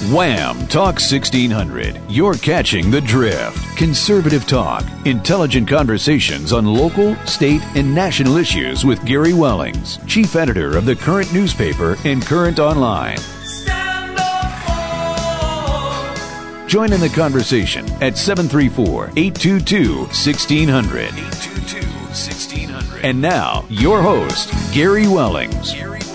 Wham! Talk 1600. You're catching the drift. Conservative talk, intelligent conversations on local, state, and national issues with Gary Wellings, chief editor of the Current newspaper and Current Online. Join in the conversation at 734-822-1600. 822-1600. And now, your host, Gary Wellings.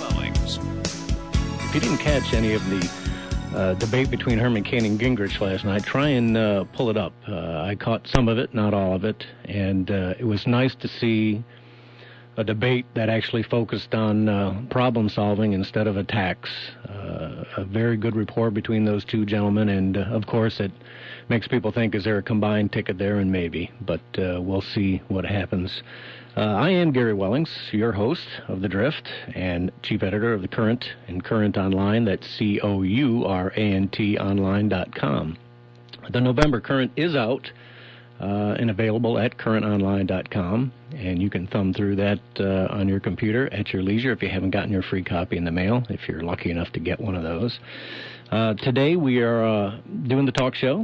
If you didn't catch any of the debate between Herman Cain and Gingrich last night, try and pull it up. I caught some of it, not all of it, and it was nice to see a debate that actually focused on problem solving instead of attacks. A very good rapport between those two gentlemen, and of course it makes people think, is there a combined ticket there? And maybe, but we'll see what happens. I am Gary Wellings, your host of The Drift and chief editor of the Current and Current Online. That's COURANT online.com. The November Current is out and available at currentonline.com, and you can thumb through that on your computer at your leisure if you haven't gotten your free copy in the mail, if you're lucky enough to get one of those. Today we are doing the talk show,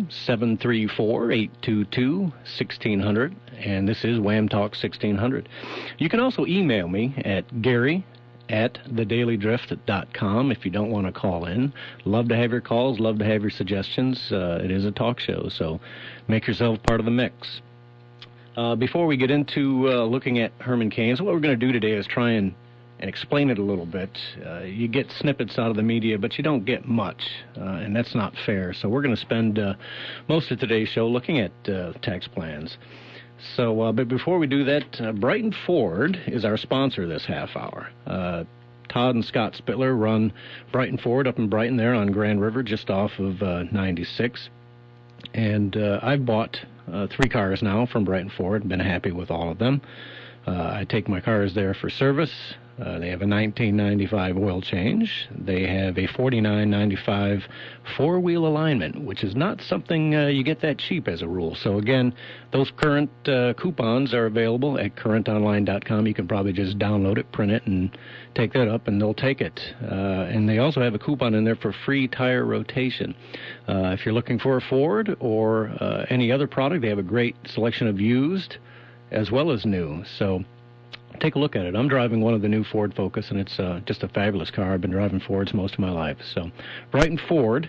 734-822-1600, and this is Wham Talk 1600. You can also email me at gary@thedailydrift.com if you don't want to call in. Love to have your calls, love to have your suggestions. It is a talk show, so make yourself part of the mix. Before we get into looking at Herman Cain, so what we're going to do today is try and explain it a little bit. You get snippets out of the media, but you don't get much, and that's not fair. So we're going to spend most of today's show looking at tax plans. So, but before we do that, Brighton Ford is our sponsor this half hour. Todd and Scott Spittler run Brighton Ford up in Brighton there on Grand River, just off of 96. And I've bought 3 cars now from Brighton Ford, been happy with all of them. I take my cars there for service. They have a $19.95 oil change. They have a $49.95 four-wheel alignment, which is not something you get that cheap as a rule. So again, those current coupons are available at currentonline.com. You can probably just download it, print it, and take that up, and they'll take it. And they also have a coupon in there for free tire rotation. If you're looking for a Ford or any other product, they have a great selection of used as well as new. So take a look at it. I'm driving one of the new Ford Focus, and it's just a fabulous car. I've been driving Fords most of my life. So Brighton Ford,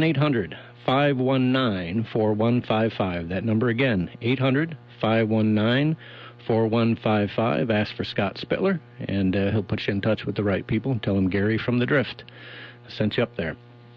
1-800-519-4155. That number again, 800-519-4155. Ask for Scott Spittler, and he'll put you in touch with the right people. Tell him Gary from The Drift sent you up there.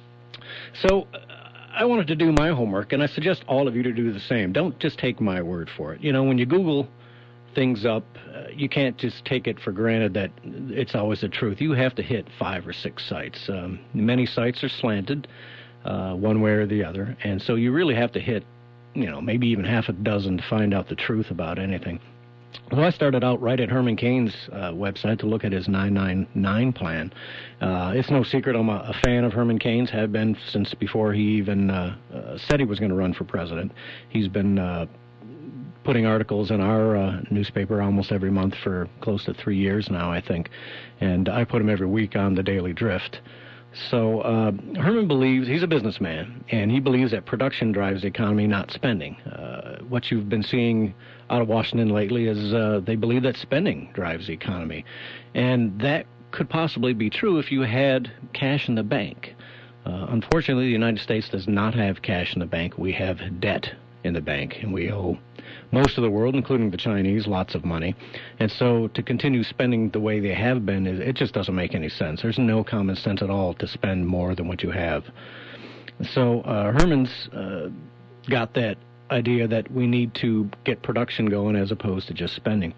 So I wanted to do my homework, and I suggest all of you to do the same. Don't just take my word for it. You know, when you Google things up, you can't just take it for granted that it's always the truth. You have to hit 5 or 6 sites. Many sites are slanted one way or the other, and so you really have to hit, maybe even half a dozen to find out the truth about anything. So I started out right at Herman Cain's website to look at his 999 plan. It's no secret I'm a fan of Herman Cain's, have been since before he even said he was going to run for president. He's been putting articles in our newspaper almost every month for close to 3 years now, I think, and I put him every week on the Daily Drift. So Herman believes, he's a businessman, and he believes that production drives the economy, not spending. What you've been seeing out of Washington lately is they believe that spending drives the economy, and that could possibly be true if you had cash in the bank. Unfortunately, the United States does not have cash in the bank. We have debt in the bank, and we owe most of the world, including the Chinese, lots of money. And so to continue spending the way they have been, it just doesn't make any sense. There's no common sense at all to spend more than what you have. So Herman's got that idea that we need to get production going as opposed to just spending.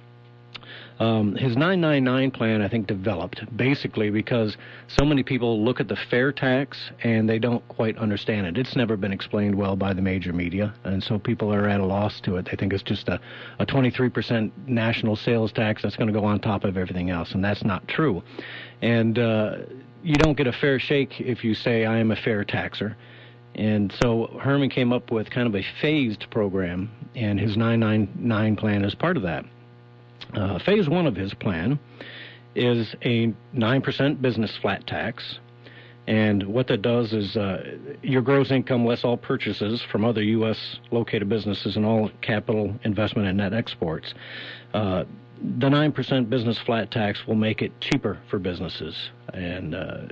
His 999 plan, I think, developed basically because so many people look at the fair tax and they don't quite understand it. It's never been explained well by the major media, and so people are at a loss to it. They think it's just a 23% national sales tax that's going to go on top of everything else, and that's not true. And you don't get a fair shake if you say, I am a fair taxer. And so Herman came up with kind of a phased program, and his 999 plan is part of that. Phase 1 of his plan is a 9% business flat tax, And what that does is your gross income less all purchases from other U.S. located businesses and all capital investment and net exports. The 9% business flat tax will make it cheaper for businesses, and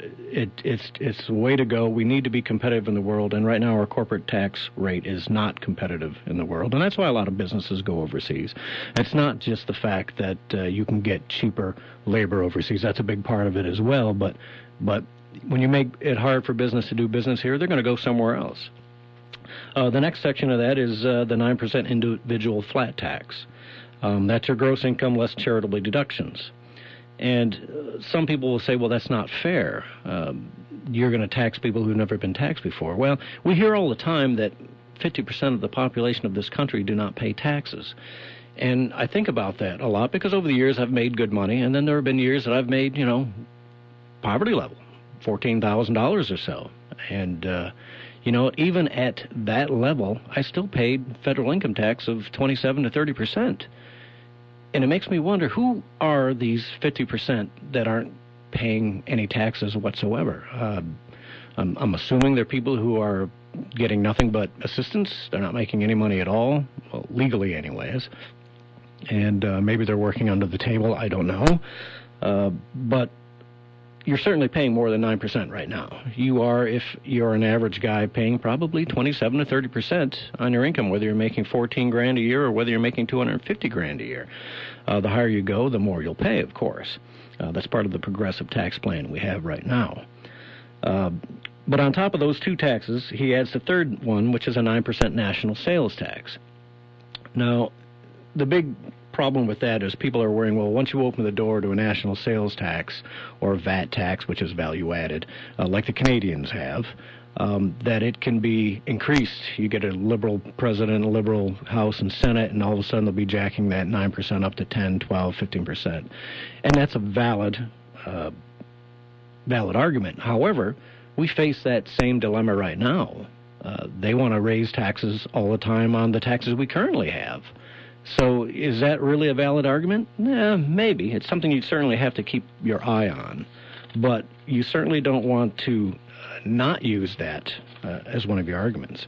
it's the way to go. We need to be competitive in the world, and right now our corporate tax rate is not competitive in the world, and that's why a lot of businesses go overseas. It's not just the fact that you can get cheaper labor overseas. That's a big part of it as well, but when you make it hard for business to do business here, they're going to go somewhere else. The next section of that is the 9% individual flat tax. That's your gross income less charitable deductions. And some people will say, well, that's not fair. You're going to tax people who've never been taxed before. Well, we hear all the time that 50% of the population of this country do not pay taxes. And I think about that a lot because over the years I've made good money, and then there have been years that I've made, poverty level, $14,000 or so. And, even at that level, I still paid federal income tax of 27 to 30%. And it makes me wonder, who are these 50% that aren't paying any taxes whatsoever? I'm assuming they're people who are getting nothing but assistance. They're not making any money at all, well, legally anyways. And maybe they're working under the table. I don't know. But you're certainly paying more than 9% right now. You are, if you're an average guy, paying probably 27 to 30% on your income, whether you're making $14,000 a year or whether you're making $250,000 a year. The higher you go, the more you'll pay, of course. That's part of the progressive tax plan we have right now. But on top of those two taxes, he adds the third one, which is a 9% national sales tax. Now, the big problem with that is people are worrying, well, once you open the door to a national sales tax or VAT tax, which is value added, like the Canadians have, that it can be increased. You get a liberal president, a liberal House and Senate, and all of a sudden they'll be jacking that 9% up to 10, 12, 15%. And that's a valid argument. However, we face that same dilemma right now. They want to raise taxes all the time on the taxes we currently have. So is that really a valid argument? Maybe. It's something you certainly have to keep your eye on. But you certainly don't want to not use that as one of your arguments.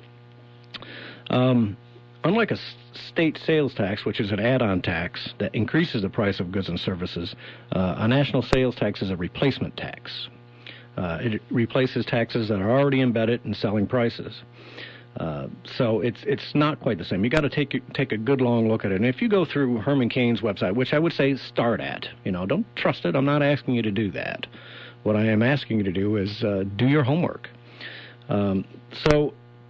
Unlike a state sales tax, which is an add-on tax that increases the price of goods and services, a national sales tax is a replacement tax. It replaces taxes that are already embedded in selling prices. So it's not quite the same. You got to take a good long look at it. And if you go through Herman Cain's website, which I would say start at, don't trust it. I'm not asking you to do that. What I am asking you to do is do your homework. So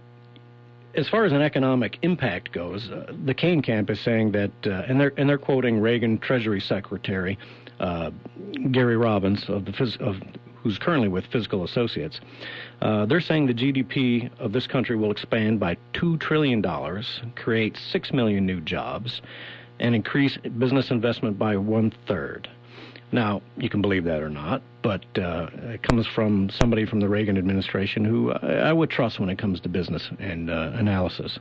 as far as an economic impact goes, the Cain camp is saying that, and they're quoting Reagan Treasury Secretary Gary Robbins who's currently with Fiscal Associates. They're saying the GDP of this country will expand by $2 trillion, create 6 million new jobs, and increase business investment by 1/3. Now, you can believe that or not, but it comes from somebody from the Reagan administration who I would trust when it comes to business and analysis.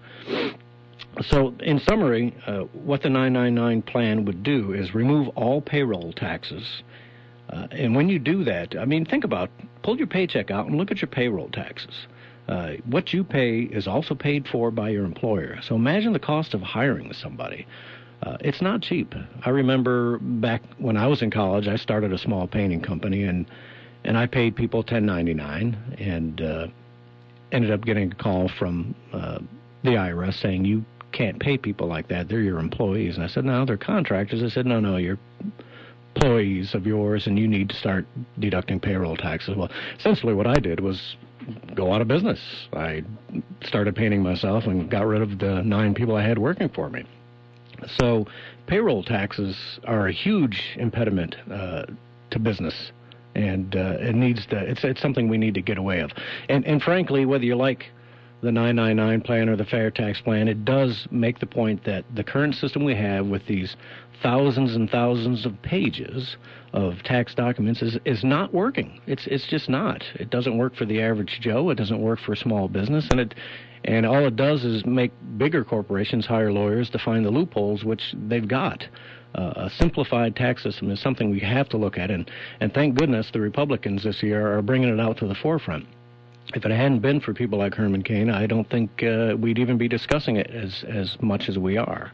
So, in summary, what the 999 plan would do is remove all payroll taxes. And when you do that, think about, pull your paycheck out and look at your payroll taxes. What you pay is also paid for by your employer. So imagine the cost of hiring somebody. It's not cheap. I remember back when I was in college, I started a small painting company, and I paid people $10.99, and ended up getting a call from the IRS saying, you can't pay people like that. They're your employees. And I said, no, they're contractors. I said, no, you're employees of yours, and you need to start deducting payroll taxes. Well, essentially what I did was go out of business. I started painting myself and got rid of the 9 people I had working for me. So payroll taxes are a huge impediment to business, and it's something we need to get away of. And frankly, whether you like the 999 plan or the fair tax plan, it does make the point that the current system we have with these thousands and thousands of pages of tax documents is not working. It's just not. It doesn't work for the average Joe. It doesn't work for a small business, and all it does is make bigger corporations hire lawyers to find the loopholes, which they've got. a simplified tax system is something we have to look at, and thank goodness the Republicans this year are bringing it out to the forefront. If it hadn't been for people like Herman Cain, I don't think we'd even be discussing it as much as we are.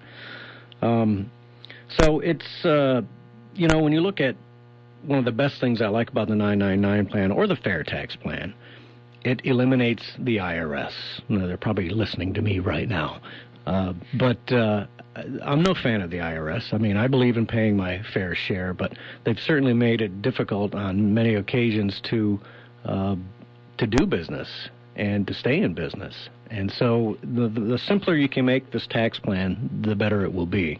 So it's, when you look at one of the best things I like about the 999 plan or the fair tax plan, it eliminates the IRS. They're probably listening to me right now. But I'm no fan of the IRS. I mean, I believe in paying my fair share, but they've certainly made it difficult on many occasions to do business and to stay in business. And so the simpler you can make this tax plan, the better it will be.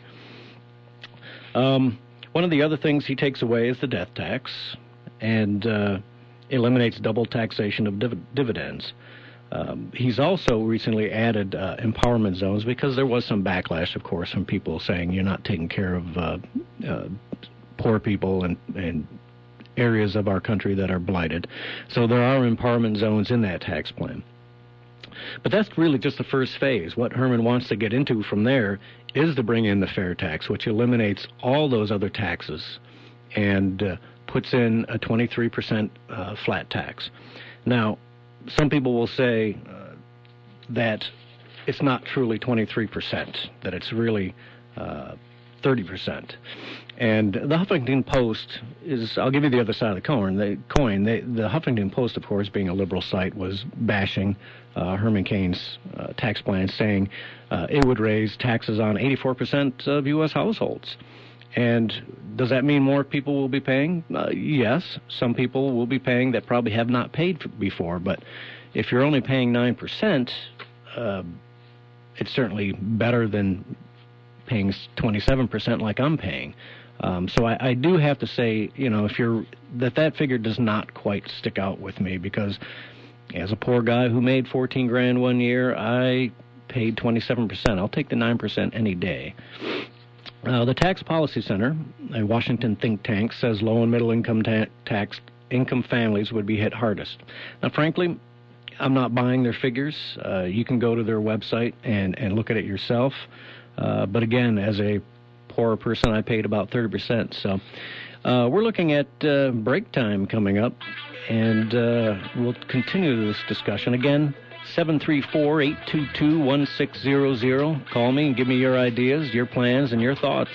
One of the other things he takes away is the death tax and eliminates double taxation of dividends. He's also recently added empowerment zones because there was some backlash, of course, from people saying you're not taking care of poor people and areas of our country that are blighted. So there are empowerment zones in that tax plan. But that's really just the first phase. What Herman wants to get into from there is to bring in the fair tax, which eliminates all those other taxes and puts in a 23% flat tax. Now, some people will say that it's not truly 23%, that it's really 30%. And the Huffington Post is, I'll give you the other side of the coin. The Huffington Post, of course, being a liberal site, was bashing Herman Cain's tax plan, saying it would raise taxes on 84% of U.S. households. And does that mean more people will be paying? Yes, some people will be paying that probably have not paid before. But if you're only paying 9%, it's certainly better than paying 27% like I'm paying. So I do have to say, if that figure does not quite stick out with me, because as a poor guy who made $14,000 one year, I paid 27%. I'll take the 9% any day. The Tax Policy Center, a Washington think tank, says low and middle income income families would be hit hardest. Now, frankly, I'm not buying their figures. You can go to their website and look at it yourself. But again, as a poorer person, I paid about 30%. So we're looking at break time coming up, and we'll continue this discussion. Again, 734-822-1600. Call me and give me your ideas, your plans, and your thoughts.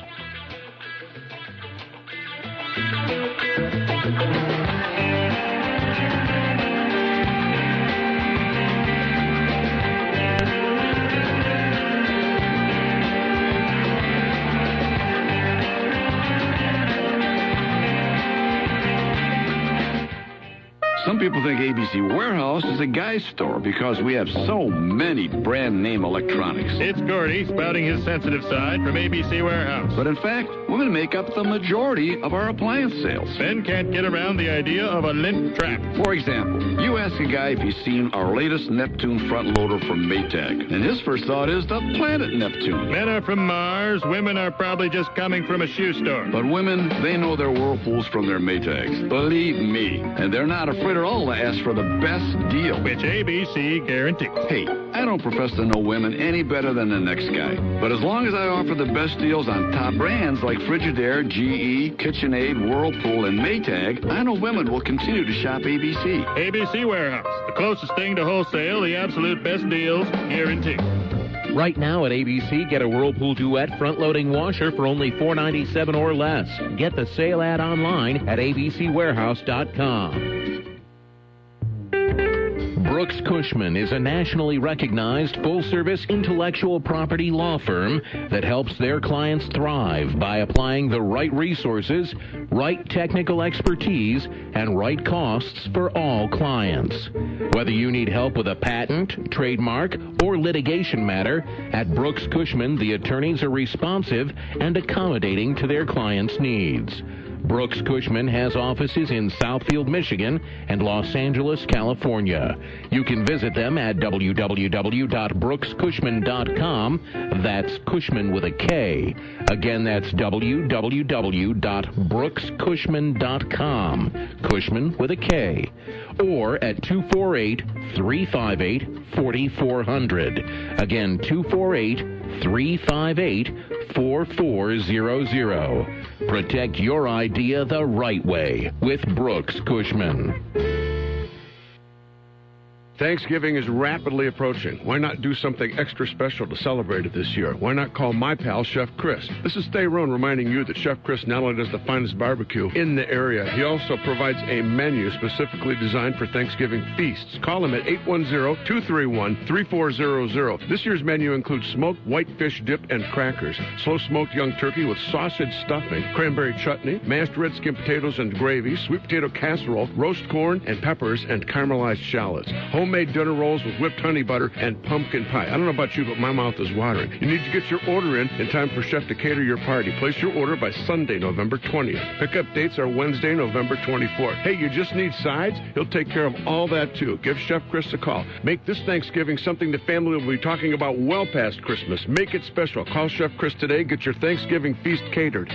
Some people think ABC Warehouse is a guy's store because we have so many brand name electronics. It's Gordy spouting his sensitive side from ABC Warehouse. But in fact, women make up the majority of our appliance sales. Men can't get around the idea of a lint trap. For example, you ask a guy if he's seen our latest Neptune front loader from Maytag, and his first thought is the planet Neptune. Men are from Mars, women are probably just coming from a shoe store. But women, they know their Whirlpools from their Maytags. Believe me. And they're not afraid at all to ask for the best deal. Which ABC guarantees. Hey, I don't profess to know women any better than the next guy. But as long as I offer the best deals on top brands like Frigidaire, GE, KitchenAid, Whirlpool, and Maytag, I know women will continue to shop ABC. ABC Warehouse, the closest thing to wholesale, the absolute best deals guaranteed. Right now at ABC, get a Whirlpool Duet front-loading washer for only $4.97 or less. Get the sale ad online at abcwarehouse.com. Brooks Cushman is a nationally recognized full-service intellectual property law firm that helps their clients thrive by applying the right resources, right technical expertise, and right costs for all clients. Whether you need help with a patent, trademark, or litigation matter, at Brooks Cushman, the attorneys are responsive and accommodating to their clients' needs. Brooks Cushman has offices in Southfield, Michigan and Los Angeles, California. You can visit them at www.brookscushman.com. That's Cushman with a K. Again, that's www.brookscushman.com. Cushman with a K. Or at 248-358-4400. Again, 248-358-4400. Protect your idea the right way with Brooks Cushman. Thanksgiving is rapidly approaching. Why not do something extra special to celebrate it this year? Why not call my pal, Chef Chris? This is Thay Roan reminding you that Chef Chris not only does the finest barbecue in the area, he also provides a menu specifically designed for Thanksgiving feasts. Call him at 810-231-3400. This year's menu includes smoked whitefish dip and crackers, slow-smoked young turkey with sausage stuffing, cranberry chutney, mashed red skin potatoes and gravy, sweet potato casserole, roast corn and peppers, and caramelized shallots. Homemade dinner rolls with whipped honey butter and pumpkin pie. I don't know about you, but my mouth is watering. You need to get your order in time for Chef to cater your party. Place your order by Sunday, November 20th. Pickup dates are Wednesday, November 24th. Hey, you just need sides? He'll take care of all that, too. Give Chef Chris a call. Make this Thanksgiving something the family will be talking about well past Christmas. Make it special. Call Chef Chris today. Get your Thanksgiving feast catered.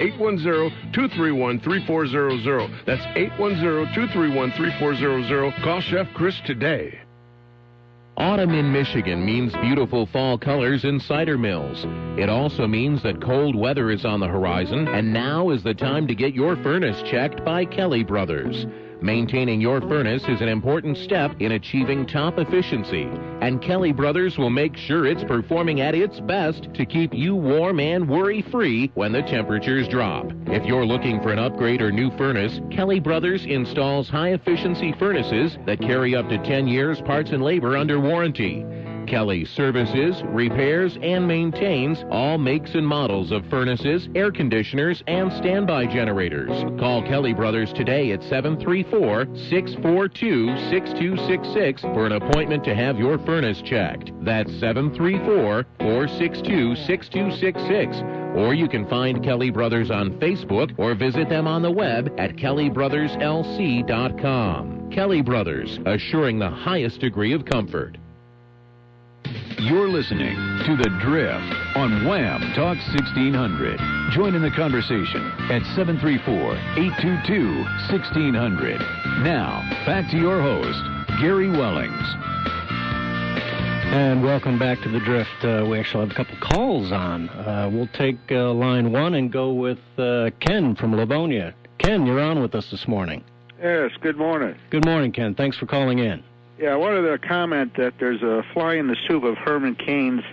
810-231-3400. That's 810-231-3400. Call Chef Chris today. Autumn in Michigan means beautiful fall colors and cider mills. It also means that cold weather is on the horizon, and now is the time to get your furnace checked by Kelly Brothers. Maintaining your furnace is an important step in achieving top efficiency, and Kelly Brothers will make sure it's performing at its best to keep you warm and worry-free when the temperatures drop. If you're looking for an upgrade or new furnace, Kelly Brothers installs high-efficiency furnaces that carry up to 10 years parts and labor under warranty. Kelly services, repairs, and maintains all makes and models of furnaces, air conditioners, and standby generators. Call Kelly Brothers today at 734-642-6266 for an appointment to have your furnace checked. That's 734-462-6266. Or you can find Kelly Brothers on Facebook or visit them on the web at kellybrothers.lc.com. Kelly Brothers, assuring the highest degree of comfort. You're listening to The Drift on Wham Talk 1600. Join in the conversation at 734-822-1600. Now, back to your host, Gary Wellings. And welcome back to The Drift. We actually have a couple calls on. We'll take line one and go with Ken from Livonia. Ken, you're on with us this morning. Yes, good morning. Good morning, Ken. Thanks for calling in. Yeah, I wanted to comment that there's a fly in the soup of Herman Cain's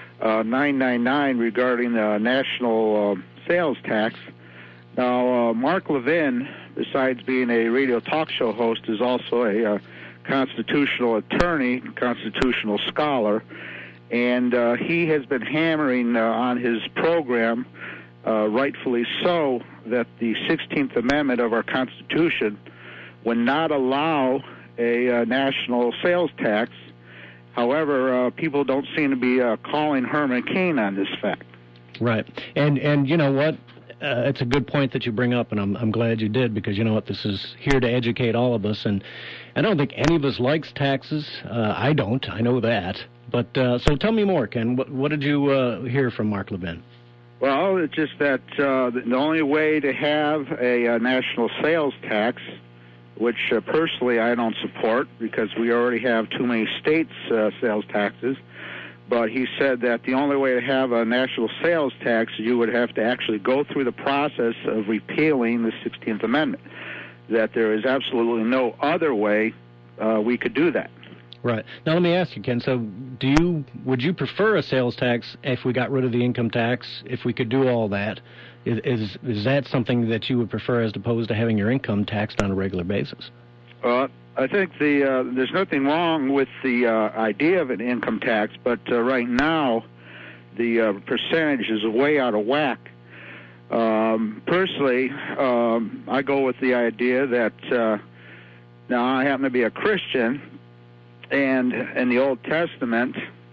999 regarding the national sales tax. Now, Mark Levin, besides being a radio talk show host, is also a constitutional attorney, constitutional scholar, and he has been hammering on his program, rightfully so, that the 16th Amendment of our Constitution would not allow a national sales tax. However, people don't seem to be calling Herman Cain on this fact. Right. And you know what? It's a good point that you bring up, and I'm glad you did, because you know what? This is here to educate all of us, and I don't think any of us likes taxes. I don't. I know that. But so tell me more, Ken. What did you hear from Mark Levin? Well, it's just that the only way to have a national sales tax, which personally I don't support because we already have too many states' sales taxes. But he said that the only way to have a national sales tax, you would have to actually go through the process of repealing the 16th Amendment, that there is absolutely no other way we could do that. Right. Now let me ask you, Ken, so would you prefer a sales tax if we got rid of the income tax, if we could do all that? Is that something that you would prefer as opposed to having your income taxed on a regular basis? I think there's nothing wrong with the idea of an income tax, but right now the percentage is way out of whack. Personally, I go with the idea that now I happen to be a Christian, and in the Old Testament,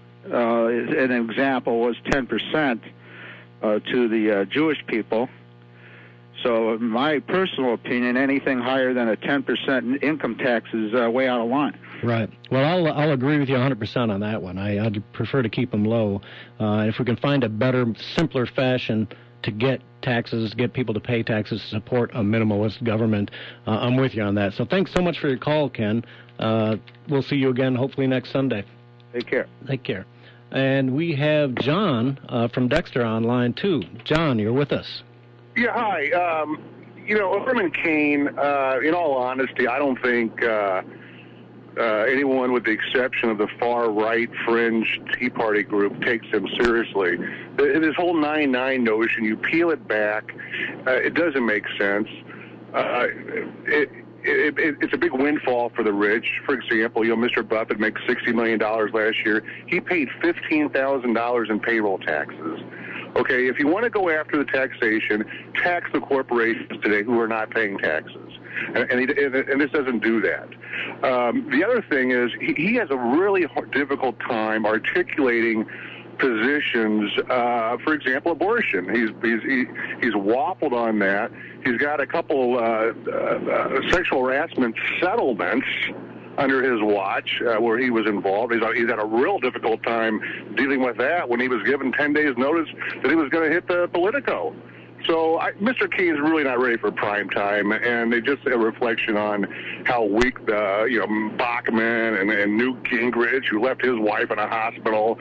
an example was 10% to the Jewish people. So in my personal opinion, anything higher than a 10% income tax is way out of line. Right. Well, I'll agree with you 100% on that one. I'd prefer to keep them low. If we can find a better, simpler fashion to get taxes, get people to pay taxes, support a minimalist government, I'm with you on that. So thanks so much for your call, Ken. We'll see you again hopefully next Sunday. Take care. Take care. And we have John from Dexter on line 2. John, you're with us. Yeah, hi. Herman Cain, in all honesty, I don't think anyone, with the exception of the far-right fringe Tea Party group, takes him seriously. This whole 9/9 notion, you peel it back, it doesn't make sense. It's a big windfall for the rich. For example, Mr. Buffett makes $60 million last year. He paid $15,000 in payroll taxes. Okay, if you want to go after the taxation, tax the corporations today who are not paying taxes. And this doesn't do that. The other thing is he has a really difficult time articulating positions. For example, abortion. He's waffled on that. He's got a couple sexual harassment settlements under his watch where he was involved. He's had a real difficult time dealing with that when he was given 10 days notice that he was going to hit the Politico. So Mr. Cain's really not ready for prime time, and it's just a reflection on how weak Bachmann and Newt Gingrich, who left his wife in a hospital.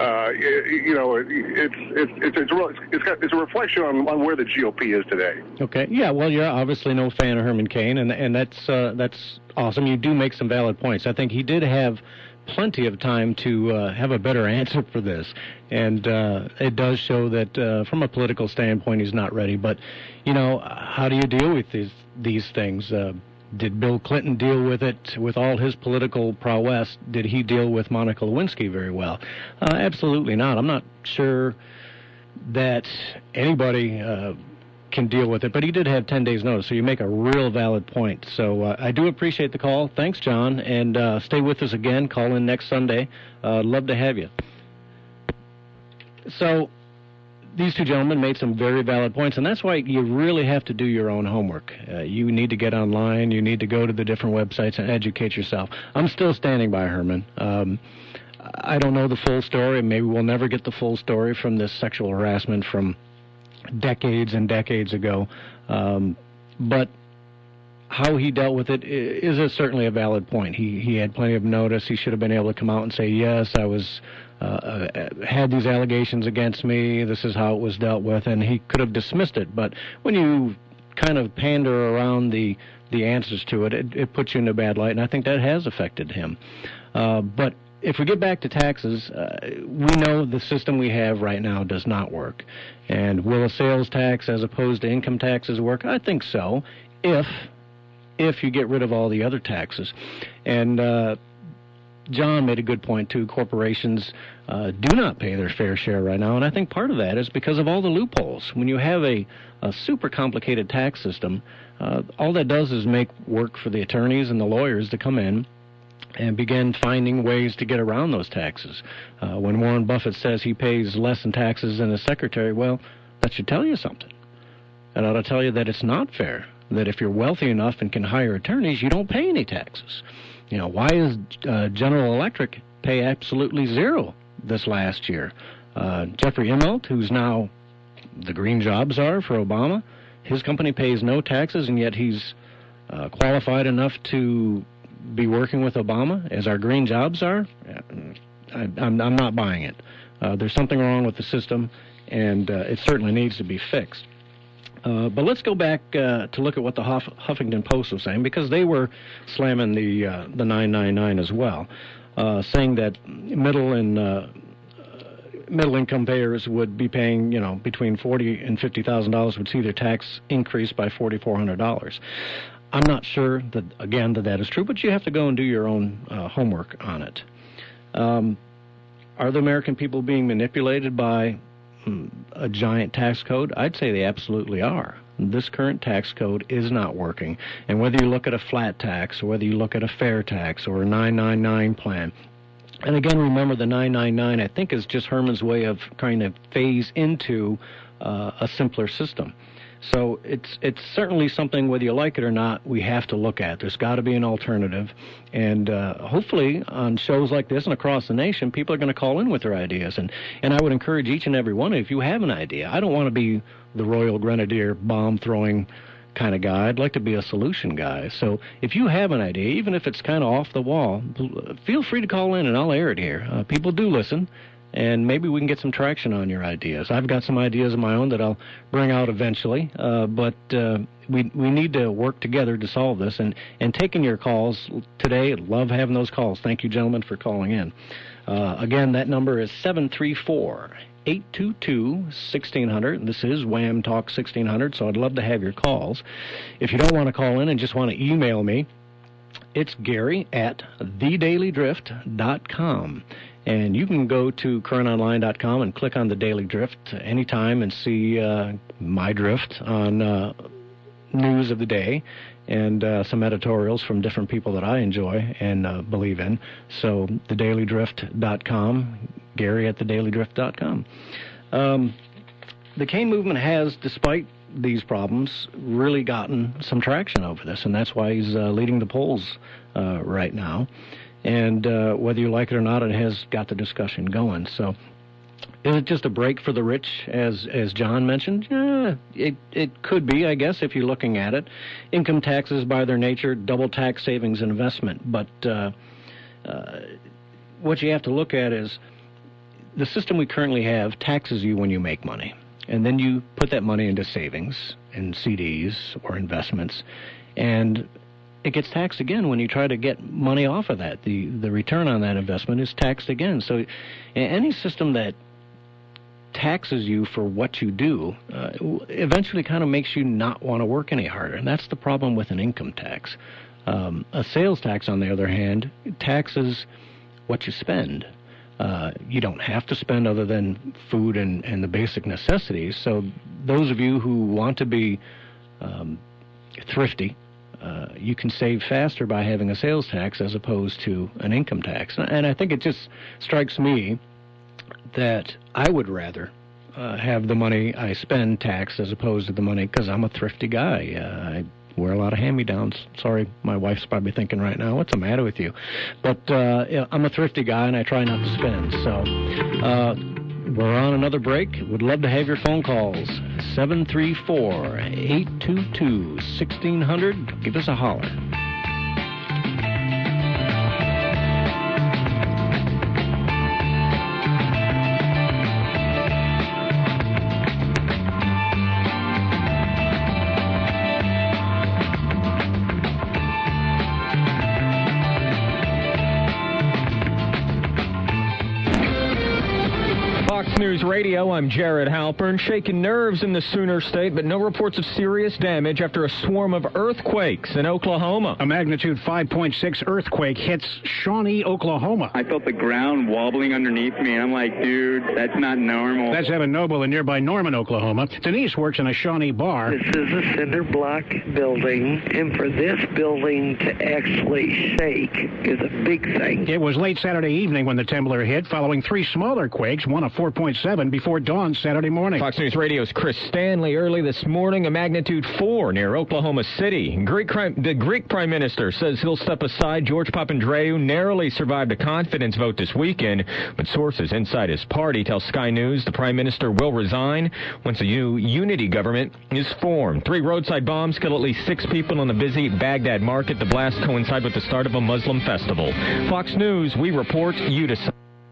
It's a reflection on where the GOP is today. Okay. Yeah. Well, you're obviously no fan of Herman Cain, and that's awesome. You do make some valid points. I think he did have plenty of time to have a better answer for this, and it does show that from a political standpoint he's not ready. But how do you deal with these things? Did Bill Clinton deal with it with all his political prowess? Did he deal with Monica Lewinsky very well? Absolutely not. I'm not sure that anybody can deal with it, but he did have 10 days notice, so you make a real valid point. So I do appreciate the call. Thanks, John, and stay with us again. Call in next Sunday. Love to have you. So these two gentlemen made some very valid points, and that's why you really have to do your own homework. You need to get online. You need to go to the different websites and educate yourself. I'm still standing by Herman. I don't know the full story. Maybe we'll never get the full story from this sexual harassment from decades and decades ago. But how he dealt with it is certainly a valid point. He had plenty of notice. He should have been able to come out and say, yes, I was had these allegations against me. This is how it was dealt with, and he could have dismissed it. But when you kind of pander around the answers to it, it puts you in a bad light, and I think that has affected him. But if we get back to taxes, we know the system we have right now does not work. And will a sales tax as opposed to income taxes work? I think so, if you get rid of all the other taxes. And John made a good point, too. Corporations do not pay their fair share right now, and I think part of that is because of all the loopholes. When you have a super complicated tax system, all that does is make work for the attorneys and the lawyers to come in and begin finding ways to get around those taxes. When Warren Buffett says he pays less in taxes than his secretary, well, that should tell you something. And ought to tell you that it's not fair, that if you're wealthy enough and can hire attorneys, you don't pay any taxes. Why is General Electric pay absolutely zero this last year? Jeffrey Immelt, who's now the green job czar for Obama, his company pays no taxes, and yet he's qualified enough to be working with Obama as our green job czar. I'm not buying it. There's something wrong with the system, and it certainly needs to be fixed. But let's go back to look at what the Huffington Post was saying, because they were slamming the 999 as well, saying that middle income payers would be paying, between $40,000 and $50,000 would see their tax increase by $4,400. I'm not sure that is true, but you have to go and do your own homework on it. Are the American people being manipulated by a giant tax code? I'd say they absolutely are. This current tax code is not working. And whether you look at a flat tax or whether you look at a fair tax or a 999 plan, and again, remember the 999, I think, is just Herman's way of trying to phase into a simpler system. So it's certainly something, whether you like it or not, we have to look at. There's got to be an alternative. And hopefully on shows like this and across the nation, people are going to call in with their ideas. And I would encourage each and every one, if you have an idea, I don't want to be the Royal Grenadier bomb-throwing kind of guy. I'd like to be a solution guy. So if you have an idea, even if it's kind of off the wall, feel free to call in and I'll air it here. People do listen. And maybe we can get some traction on your ideas. I've got some ideas of my own that I'll bring out eventually, but we need to work together to solve this. And taking your calls today, love having those calls. Thank you, gentlemen, for calling in. Again, that number is 734-822-1600. This is Wham Talk 1600, so I'd love to have your calls. If you don't want to call in and just want to email me, it's Gary at thedailydrift.com. And you can go to currentonline.com and click on the Daily Drift anytime and see my drift on news of the day and some editorials from different people that I enjoy and believe in. So thedailydrift.com, Gary at thedailydrift.com. The Cain movement has, despite these problems, really gotten some traction over this, and that's why he's leading the polls right now. And whether you like it or not, it has got the discussion going. So is it just a break for the rich, as John mentioned? It could be, I guess, if you're looking at it. Income taxes, by their nature, double tax savings and investment. But what you have to look at is the system we currently have taxes you when you make money. And then you put that money into savings and CDs or investments. And it gets taxed again when you try to get money off of that. The return on that investment is taxed again. So any system that taxes you for what you do eventually kind of makes you not want to work any harder. And that's the problem with an income tax. A sales tax, on the other hand, taxes what you spend. You don't have to spend other than food and the basic necessities. So those of you who want to be thrifty, you can save faster by having a sales tax as opposed to an income tax. And I think it just strikes me that I would rather have the money I spend taxed as opposed to the money, because I'm a thrifty guy. I wear a lot of hand-me-downs. Sorry, my wife's probably thinking right now, what's the matter with you? But I'm a thrifty guy, and I try not to spend. So we're on another break. Would love to have your phone calls. 734-822-1600. Give us a holler. News Radio, I'm Jared Halpern. Shaking nerves in the Sooner State, but no reports of serious damage after a swarm of earthquakes in Oklahoma. A magnitude 5.6 earthquake hits Shawnee, Oklahoma. I felt the ground wobbling underneath me, and I'm like, dude, that's not normal. That's Evan Noble in nearby Norman, Oklahoma. Denise works in a Shawnee bar. This is a cinder block building, and for this building to actually shake is a big thing. It was late Saturday evening when the trembler hit, following three smaller quakes, one a 4.7 before dawn Saturday morning. Fox News Radio's Chris Stanley. Early this morning, a magnitude 4 near Oklahoma City. The Greek Prime Minister says he'll step aside. George Papandreou narrowly survived a confidence vote this weekend, but sources inside his party tell Sky News the Prime Minister will resign once a new unity government is formed. 3 roadside bombs kill at least 6 people on the busy Baghdad market. The blast coincide with the start of a Muslim festival. Fox News, we report, you decide.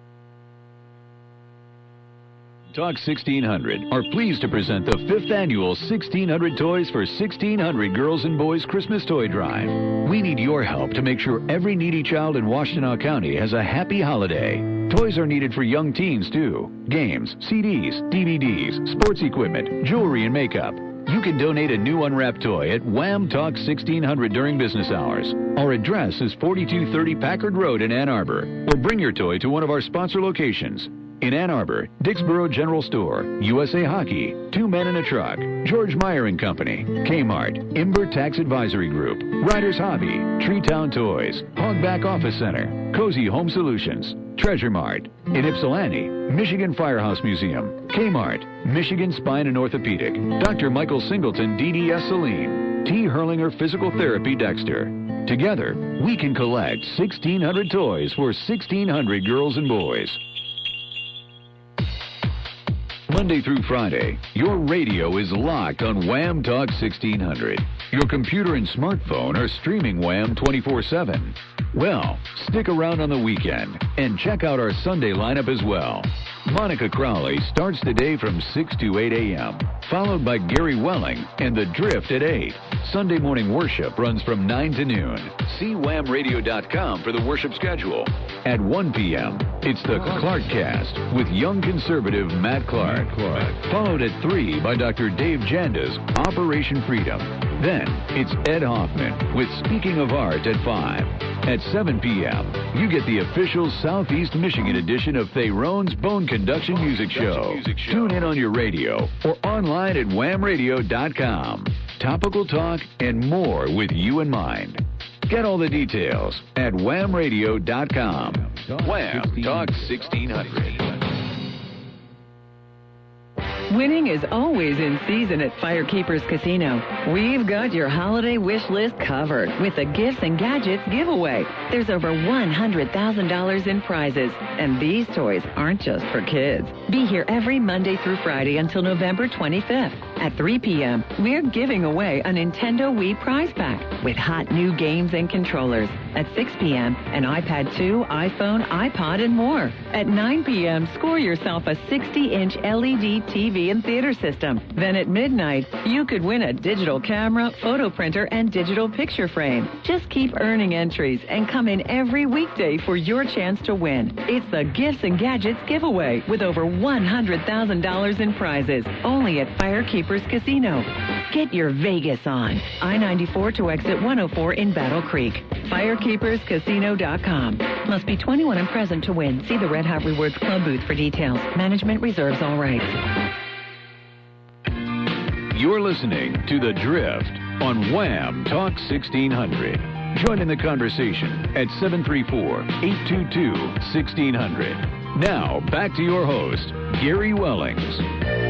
Talk 1600 are pleased to present the 5th annual 1600 Toys for 1600 Girls and Boys Christmas Toy Drive. We need your help to make sure every needy child in Washtenaw County has a happy holiday. Toys are needed for young teens, too. Games, CDs, DVDs, sports equipment, jewelry, and makeup. You can donate a new unwrapped toy at Wham Talk 1600 during business hours. Our address is 4230 Packard Road in Ann Arbor. Or bring your toy to one of our sponsor locations. In Ann Arbor, Dixboro General Store, USA Hockey, Two Men in a Truck, George Meyer and Company, Kmart, Imber Tax Advisory Group, Riders Hobby, Treetown Toys, Hogback Office Center, Cozy Home Solutions, Treasure Mart. In Ypsilanti, Michigan Firehouse Museum, Kmart, Michigan Spine and Orthopedic, Dr. Michael Singleton, DDS Saline, T. Hurlinger Physical Therapy Dexter. Together, we can collect 1,600 toys for 1,600 girls and boys. Monday through Friday, your radio is locked on Wham Talk 1600. Your computer and smartphone are streaming Wham 24/7. Well, stick around on the weekend and check out our Sunday lineup as well. Monica Crowley starts the day from 6 to 8 a.m., followed by Gary Welling and The Drift at 8. Sunday morning worship runs from 9 to noon. See whamradio.com for the worship schedule. At 1 p.m., it's the Clark Cast with young conservative Matt Clark. Followed at 3 by Dr. Dave Janda's Operation Freedom. Then it's Ed Hoffman with Speaking of Art at 5. At 7 p.m., you get the official Southeast Michigan edition of Theron's Bone Conduction Music Show. Tune in on your radio or online at whamradio.com. Topical talk and more with you in mind. Get all the details at whamradio.com. Wham Talk 1600. Winning is always in season at Firekeepers Casino. We've got your holiday wish list covered with the Gifts and Gadgets giveaway. There's over $100,000 in prizes, and these toys aren't just for kids. Be here every Monday through Friday until November 25th. At 3 p.m., we're giving away a Nintendo Wii prize pack with hot new games and controllers. At 6 p.m., an iPad 2, iPhone, iPod, and more. At 9 p.m., score yourself a 60-inch LED TV and theater system. Then at midnight, you could win a digital camera, photo printer, and digital picture frame. Just keep earning entries and come in every weekday for your chance to win. It's the Gifts and Gadgets giveaway with over $100,000 in prizes. Only at Firekeepers Casino. Get your Vegas on. I-94 to exit 104 in Battle Creek. FirekeepersCasino.com. Must be 21 and present to win. See the Red Hot Rewards Club booth for details. Management reserves all rights. You're listening to The Drift on Wham Talk 1600. Join in the conversation at 734-822-1600. Now, back to your host, Gary Wellings.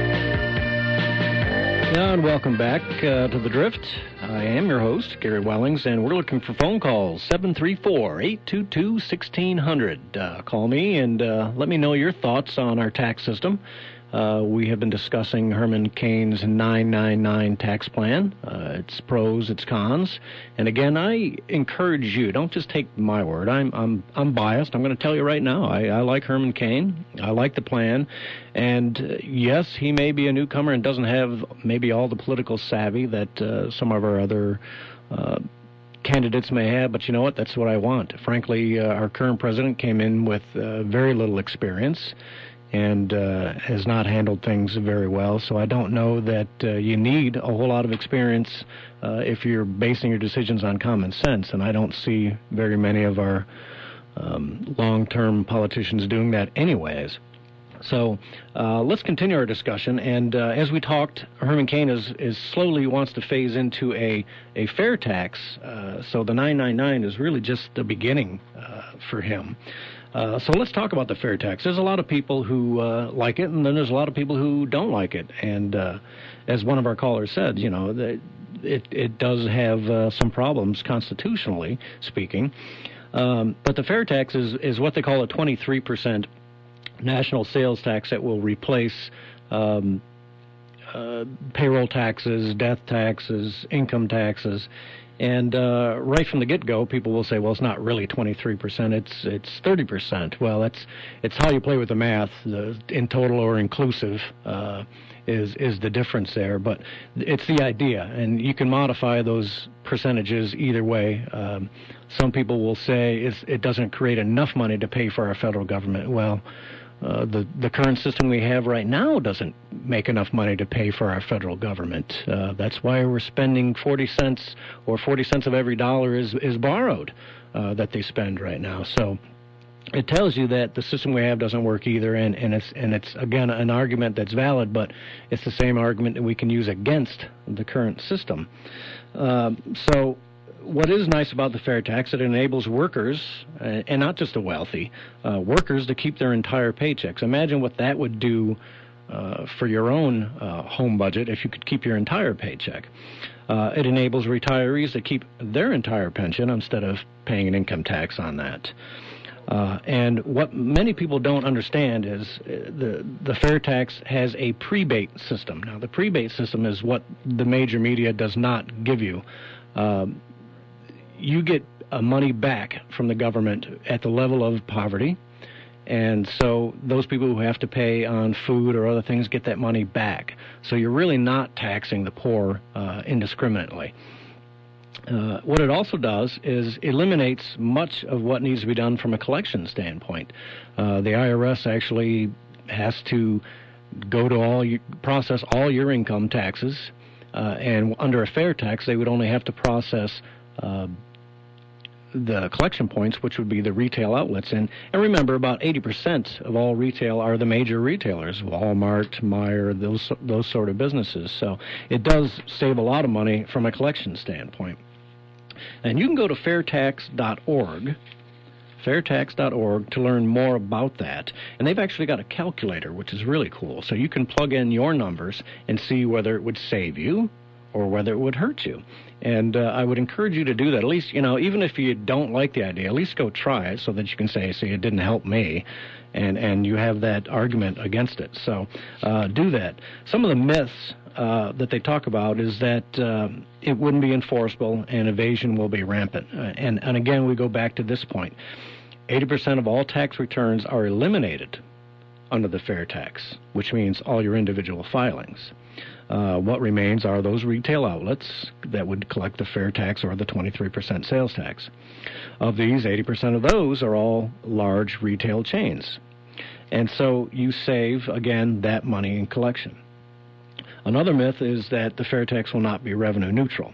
And welcome back to The Drift. I am your host, Gary Wellings, and we're looking for phone calls, 734-822-1600. Call me and let me know your thoughts on our tax system. We have been discussing Herman Cain's 999 tax plan, its pros, its cons. And again, I encourage you, don't just take my word. I'm biased. I'm going to tell you right now. I like Herman Cain. I like the plan. And yes, he may be a newcomer and doesn't have maybe all the political savvy that some of our other candidates may have, but you know what? That's what I want. Frankly, our current president came in with very little experience and has not handled things very well. So I don't know that you need a whole lot of experience if you're basing your decisions on common sense, and I don't see very many of our long-term politicians doing that anyways. So let's continue our discussion, and as we talked, Herman Cain is slowly wants to phase into a fair tax, so the 999 is really just the beginning for him. So let's talk about the fair tax. There's a lot of people who like it, and then there's a lot of people who don't like it. And as one of our callers said, you know, it does have some problems constitutionally speaking. But the fair tax is what they call a 23% national sales tax that will replace payroll taxes, death taxes, income taxes. And right from the get-go, people will say, well, it's not really 23%, it's 30%. Well, it's how you play with the math. In total or inclusive is the difference there. But it's the idea, and you can modify those percentages either way. Some people will say it doesn't create enough money to pay for our federal government. Well, the current system we have right now doesn't make enough money to pay for our federal government. That's why we're spending 40 cents, or 40 cents of every dollar is borrowed that they spend right now. So it tells you that the system we have doesn't work either, and it's again an argument that's valid, but it's the same argument that we can use against the current system. So what is nice about the fair tax, it enables workers, and not just the wealthy, workers to keep their entire paychecks. Imagine what that would do for your own home budget if you could keep your entire paycheck. It enables retirees to keep their entire pension instead of paying an income tax on that. And what many people don't understand is the fair tax has a prebate system. Now, the prebate system is what the major media does not give you. You get money back from the government at the level of poverty, and so those people who have to pay on food or other things get that money back. So you're really not taxing the poor indiscriminately. What it also does is eliminates much of what needs to be done from a collection standpoint. The IRS actually has to go to process all your income taxes, and under a fair tax, they would only have to process the collection points, which would be the retail outlets. And remember, about 80% of all retail are the major retailers, Walmart, Meijer, those sort of businesses. So it does save a lot of money from a collection standpoint. And you can go to fairtax.org, fairtax.org, to learn more about that. And they've actually got a calculator, which is really cool. So you can plug in your numbers and see whether it would save you or whether it would hurt you. And I would encourage you to do that. At least, even if you don't like the idea, at least go try it so that you can say, see, it didn't help me. And you have that argument against it. So do that. Some of the myths that they talk about is that it wouldn't be enforceable and evasion will be rampant. And again, we go back to this point. 80% of all tax returns are eliminated under the fair tax, which means all your individual filings. What remains are those retail outlets that would collect the fair tax or the 23% sales tax. Of these, 80% of those are all large retail chains. And so you save, again, that money in collection. Another myth is that the fair tax will not be revenue neutral.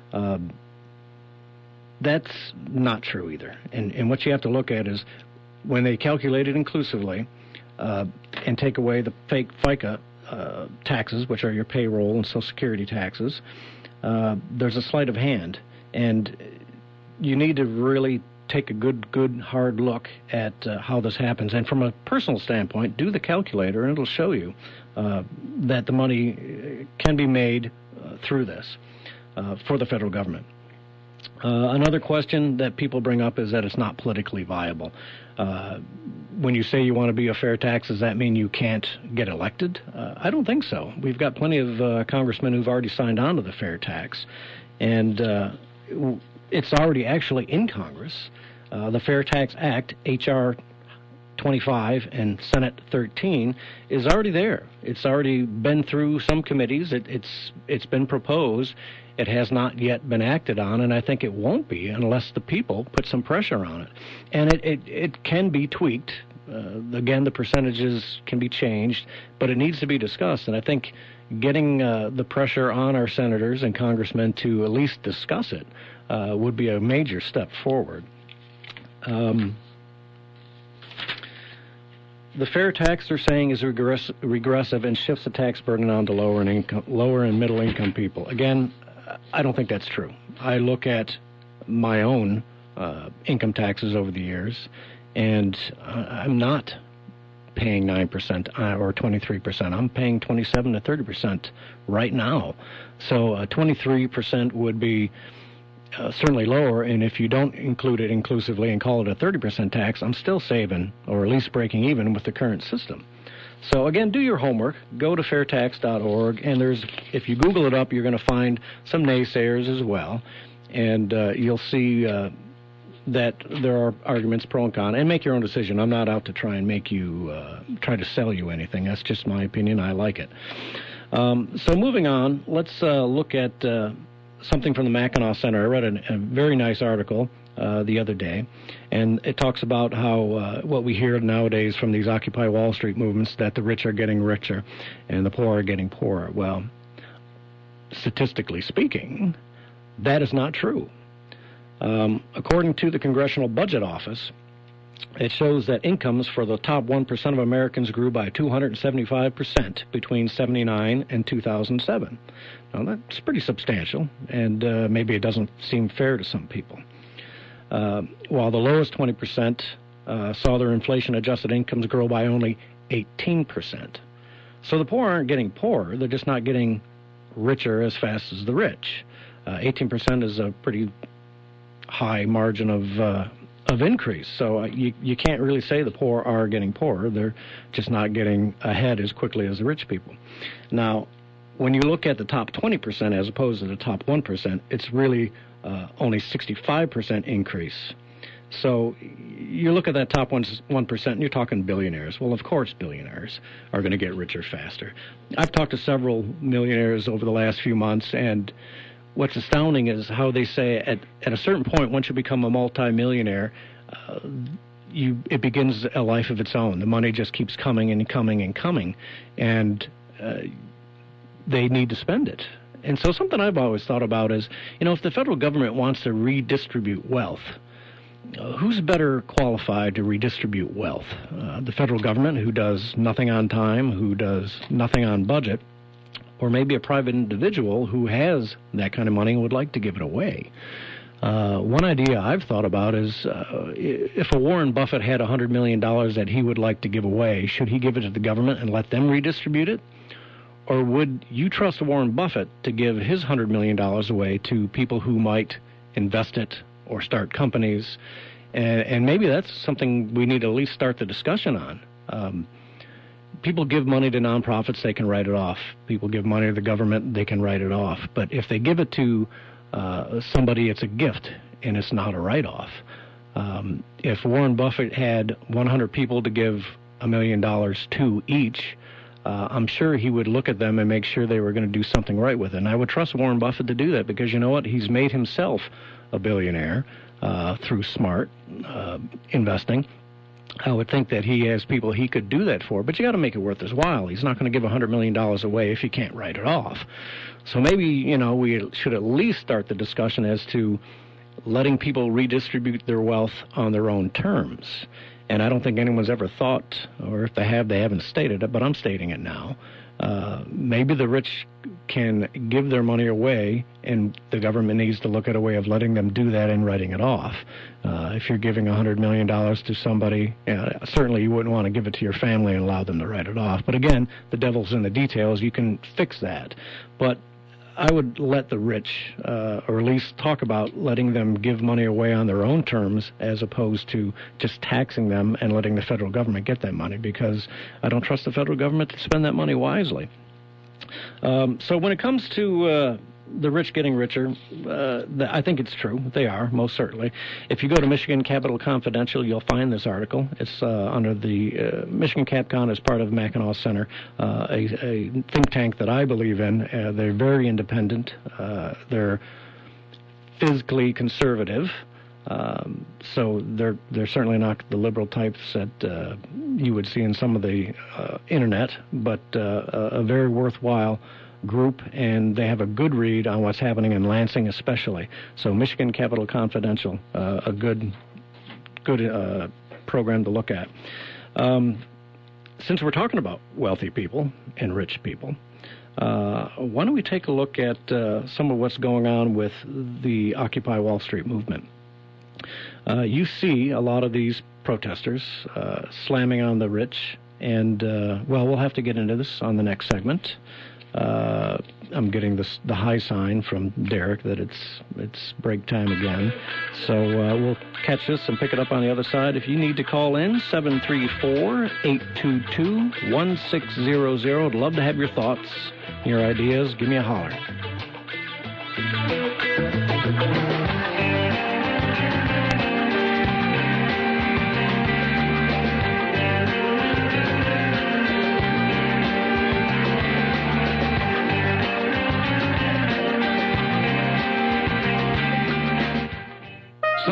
That's not true either. And what you have to look at is when they calculate it inclusively and take away the fake FICA taxes, which are your payroll and Social Security taxes, there's a sleight of hand, and you need to really take a good hard look at how this happens. And from a personal standpoint, do the calculator, and it'll show you that the money can be made through this for the federal government. Another question that people bring up is that it's not politically viable. When you say you want to be a fair tax, does that mean you can't get elected? I don't think so. We've got plenty of congressmen who've already signed on to the fair tax, and it's already actually in Congress. The Fair Tax Act, H.R. 25 and Senate 13, is already there. It's already been through some committees. It's been proposed. It has not yet been acted on, and I think it won't be unless the people put some pressure on it. And it can be tweaked. Again, the percentages can be changed, but it needs to be discussed. And I think getting the pressure on our senators and congressmen to at least discuss it would be a major step forward. The fair tax, they're saying, is regressive and shifts the tax burden on to lower and middle income people. Again, I don't think that's true. I look at my own income taxes over the years, and I'm not paying 9% or 23%. I'm paying 27 to 30% right now. So 23% would be certainly lower, and if you don't include it inclusively and call it a 30% tax, I'm still saving, or at least breaking even with the current system. So again, do your homework. Go to fairtax.org, and if you Google it up, you're going to find some naysayers as well, and you'll see that there are arguments pro and con, and make your own decision. I'm not out to try and make you, try to sell you anything. That's just my opinion. I like it. So moving on, let's look at something from the Mackinac Center. I read a very nice article the other day, and it talks about how what we hear nowadays from these Occupy Wall Street movements, that the rich are getting richer and the poor are getting poorer. Well, statistically speaking, that is not true. According to the Congressional Budget Office, it shows that incomes for the top 1% of Americans grew by 275% between 1979 and 2007. Now, that's pretty substantial, and maybe it doesn't seem fair to some people. While the lowest 20% saw their inflation-adjusted incomes grow by only 18%. So the poor aren't getting poorer, they're just not getting richer as fast as the rich. 18% is a pretty high margin of increase. So you can't really say the poor are getting poorer. They're just not getting ahead as quickly as the rich people. Now, when you look at the top 20% as opposed to the top 1%, it's really only 65% increase. So you look at that top 1%, and you're talking billionaires. Well, of course billionaires are going to get richer faster. I've talked to several millionaires over the last few months, and what's astounding is how they say at a certain point, once you become a multimillionaire, it begins a life of its own. The money just keeps coming and coming and coming, and they need to spend it. And so something I've always thought about is, if the federal government wants to redistribute wealth, who's better qualified to redistribute wealth? The federal government, who does nothing on time, who does nothing on budget, or maybe a private individual who has that kind of money and would like to give it away. One idea I've thought about is if a Warren Buffett had $100 million that he would like to give away, should he give it to the government and let them redistribute it? Or would you trust Warren Buffett to give his $100 million away to people who might invest it or start companies? And maybe that's something we need to at least start the discussion on. People give money to nonprofits, they can write it off. People give money to the government, they can write it off. But if they give it to somebody, it's a gift, and it's not a write-off. If Warren Buffett had 100 people to give $1 million to each, I'm sure he would look at them and make sure they were going to do something right with it. And I would trust Warren Buffett to do that because, you know what, he's made himself a billionaire through smart investing. I would think that he has people he could do that for, but you got to make it worth his while. He's not going to give $100 million away if he can't write it off. So maybe, we should at least start the discussion as to letting people redistribute their wealth on their own terms. And I don't think anyone's ever thought, or if they have, they haven't stated it, but I'm stating it now. Maybe the rich can give their money away, and the government needs to look at a way of letting them do that and writing it off. If you're giving $100 million to somebody, certainly you wouldn't want to give it to your family and allow them to write it off. But again, the devil's in the details. You can fix that. But I would let the rich, or at least talk about letting them give money away on their own terms as opposed to just taxing them and letting the federal government get that money, because I don't trust the federal government to spend that money wisely. So when it comes to the rich getting richer, I think it's true. They are, most certainly. If you go to Michigan Capital Confidential, you'll find this article. It's under the Michigan CapCon as part of Mackinac Center, a think tank that I believe in. They're very independent. They're physically conservative. So they're certainly not the liberal types that you would see in some of the internet, but a very worthwhile group, and they have a good read on what's happening in Lansing especially. So Michigan Capital Confidential, a good program to look at. Since we're talking about wealthy people and rich people, why don't we take a look at some of what's going on with the Occupy Wall Street movement? You see a lot of these protesters slamming on the rich, and we'll have to get into this on the next segment. I'm getting the high sign from Derek that it's break time again. So we'll catch this and pick it up on the other side. If you need to call in, 734-822-1600. I'd love to have your thoughts, your ideas. Give me a holler. Some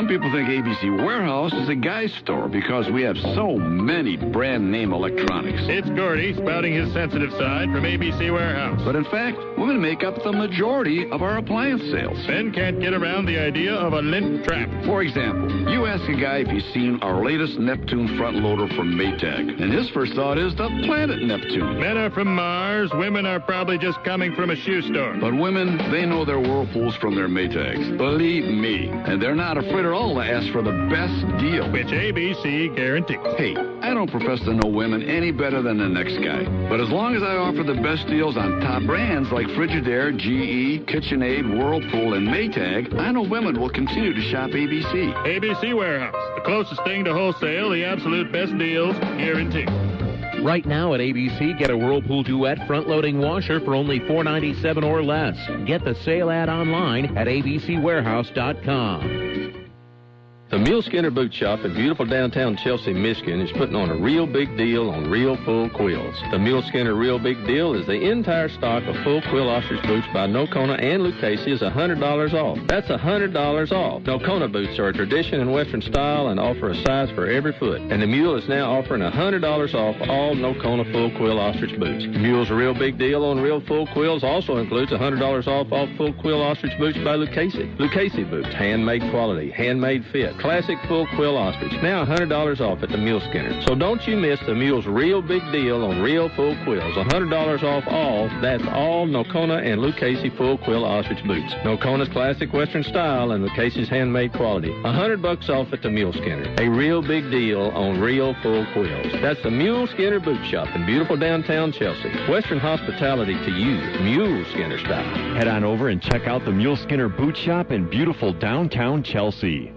Some people think ABC Warehouse is a guy store because we have so many brand name electronics. It's Gordy spouting his sensitive side from ABC Warehouse. But in fact, women make up the majority of our appliance sales. Men can't get around the idea of a lint trap. For example, you ask a guy if he's seen our latest Neptune front loader from Maytag, and his first thought is the planet Neptune. Men are from Mars, women are probably just coming from a shoe store. But women, they know their Whirlpools from their Maytags. Believe me. And they're not afraid at all to ask for the best deal. Which ABC guarantees. Hey, I don't profess to know women any better than the next guy. But as long as I offer the best deals on top brands like Frigidaire, GE, KitchenAid, Whirlpool, and Maytag, I know women will continue to shop ABC. ABC Warehouse. The closest thing to wholesale, the absolute best deals guaranteed. Right now at ABC, get a Whirlpool Duet front-loading washer for only $4.97 or less. Get the sale ad online at abcwarehouse.com. The Mule Skinner Boot Shop in beautiful downtown Chelsea, Michigan is putting on a real big deal on real full quills. The Mule Skinner Real Big Deal is the entire stock of full quill ostrich boots by Nocona and Lucchese is $100 off. That's $100 off. Nocona boots are a tradition and Western style and offer a size for every foot. And the Mule is now offering $100 off all Nocona full quill ostrich boots. Mule's Real Big Deal on real full quills also includes $100 off all full quill ostrich boots by Lucchese. Lucchese boots, handmade quality, handmade fit. Classic full quill ostrich, now $100 off at the Mule Skinner. So don't you miss the Mule's Real Big Deal on real full quills. $100 off all, that's all Nocona and Lucchese full quill ostrich boots. Nocona's classic Western style and Lucchese's handmade quality. $100 off at the Mule Skinner. A real big deal on real full quills. That's the Mule Skinner Boot Shop in beautiful downtown Chelsea. Western hospitality to you, Mule Skinner style. Head on over and check out the Mule Skinner Boot Shop in beautiful downtown Chelsea.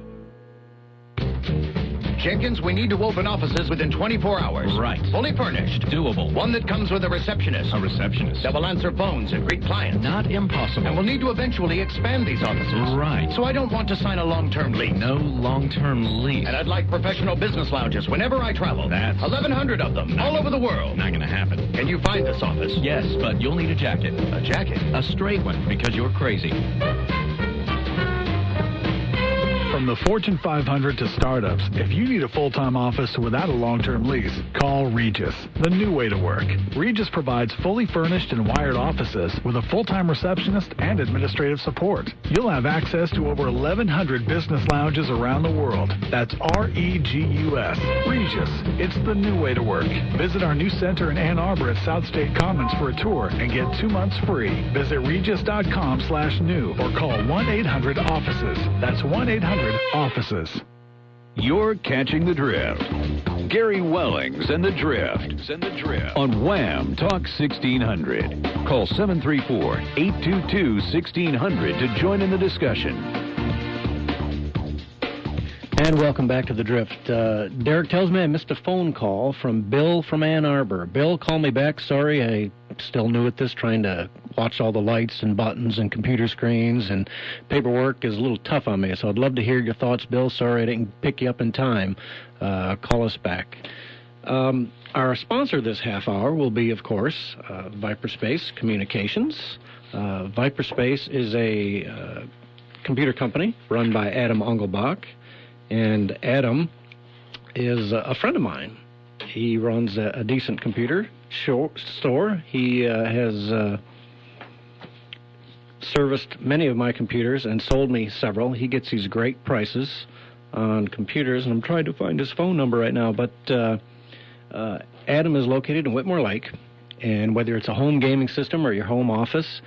Jenkins, we need to open offices within 24 hours. Right. Fully furnished. Doable. One that comes with a receptionist. A receptionist. That will answer phones and greet clients. Not impossible. And we'll need to eventually expand these offices. Right. So I don't want to sign a long-term lease. No long-term lease. And I'd like professional business lounges whenever I travel. That's 1,100 of them, all over the world. Not gonna happen. Can you find this office? Yes, but you'll need a jacket. A jacket? A straight one, because you're crazy. From the Fortune 500 to startups, if you need a full-time office without a long-term lease, call Regis, the new way to work. Regis provides fully furnished and wired offices with a full-time receptionist and administrative support. You'll have access to over 1,100 business lounges around the world. That's R-E-G-U-S. Regis, it's the new way to work. Visit our new center in Ann Arbor at South State Commons for a tour and get 2 months free. Visit regis.com/new or call 1-800-OFFICES. That's 1-800-OFFICES. You're catching the drift. Gary Wellings and the Drift. On Wham Talk 1600. Call 734-822-1600 to join in the discussion. And welcome back to the Drift. Derek tells me I missed a phone call from Bill from Ann Arbor. Bill, call me back. Sorry, I still new at this, trying to watch all the lights and buttons and computer screens, and paperwork is a little tough on me. So I'd love to hear your thoughts, Bill. Sorry I didn't pick you up in time. Call us back. Our sponsor this half hour will be, of course, Viperspace Communications. Viperspace is a computer company run by Adam Engelbach. And Adam is a friend of mine. He runs a decent computer store. He has serviced many of my computers and sold me several. He gets these great prices on computers, and I'm trying to find his phone number right now. But Adam is located in Whitmore Lake, and whether it's a home gaming system or your home office,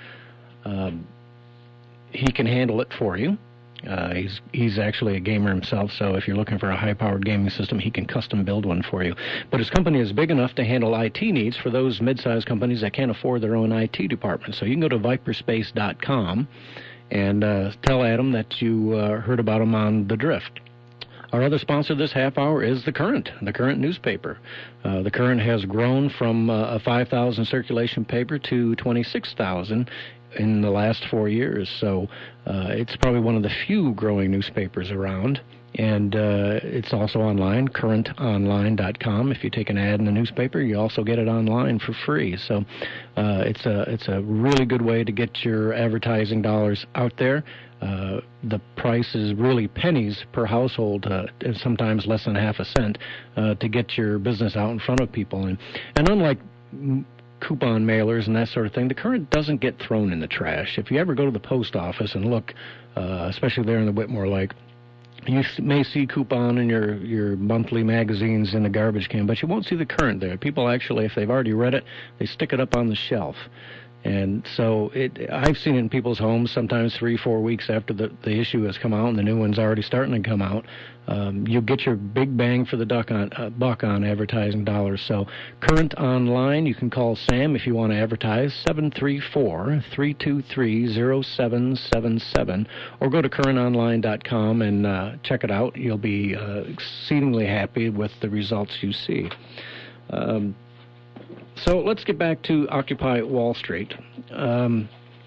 he can handle it for you. He's actually a gamer himself, so if you're looking for a high-powered gaming system, he can custom build one for you. But his company is big enough to handle IT needs for those mid-sized companies that can't afford their own IT department. So you can go to viperspace.com and tell Adam that you heard about him on The Drift. Our other sponsor this half hour is The Current newspaper. The Current has grown from a 5,000 circulation paper to 26,000 in the last 4 years, so it's probably one of the few growing newspapers around. And it's also online, currentonline.com. If you take an ad in the newspaper, you also get it online for free. So it's a really good way to get your advertising dollars out there. The price is really pennies per household, and sometimes less than half a cent, to get your business out in front of people. And unlike coupon mailers and that sort of thing, the Current doesn't get thrown in the trash. If you ever go to the post office and look, especially there in the Whitmore Lake, you may see coupon in your monthly magazines in the garbage can, but you won't see the Current there. People actually, if they've already read it, they stick it up on the shelf. And so I've seen it in people's homes sometimes 3-4 weeks after the issue has come out and the new one's already starting to come out. You'll get your big bang for the buck on advertising dollars. So Current Online, you can call Sam if you want to advertise, 734-323-0777, or go to currentonline.com and check it out. You'll be exceedingly happy with the results you see. So let's get back to Occupy Wall Street. The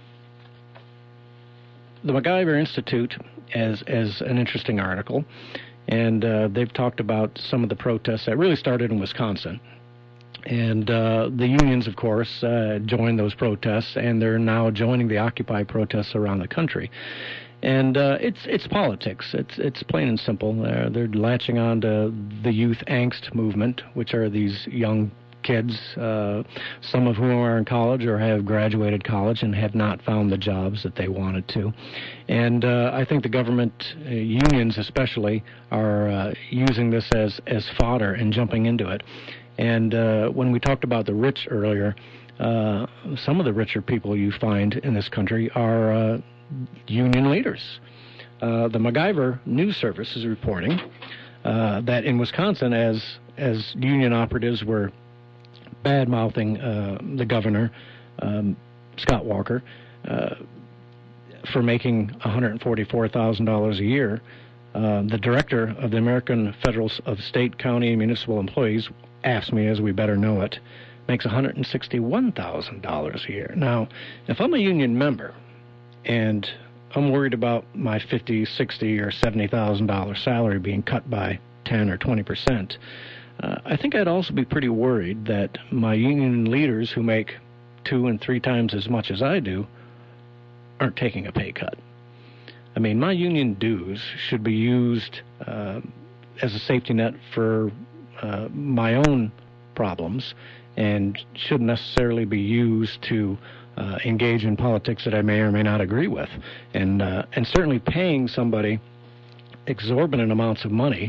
MacGyver Institute as an interesting article, and they've talked about some of the protests that really started in Wisconsin. And the unions, of course, joined those protests, and they're now joining the Occupy protests around the country. And it's politics. It's plain and simple. They're latching on to the youth angst movement, which are these young kids, some of whom are in college or have graduated college and have not found the jobs that they wanted to. And I think the government, unions especially, are using this as fodder and jumping into it. And when we talked about the rich earlier, some of the richer people you find in this country are union leaders. The MacGyver News Service is reporting that in Wisconsin, as union operatives were bad-mouthing the governor, Scott Walker, for making $144,000 a year, the director of the American Federal of State, County, and Municipal Employees, AFSCME as we better know it, makes $161,000 a year. Now, if I'm a union member and I'm worried about my $50,000, $60,000, or $70,000 salary being cut by 10 or 20%, I think I'd also be pretty worried that my union leaders who make 2 and 3 times as much as I do aren't taking a pay cut. I mean, my union dues should be used as a safety net for my own problems and shouldn't necessarily be used to engage in politics that I may or may not agree with. And certainly paying somebody exorbitant amounts of money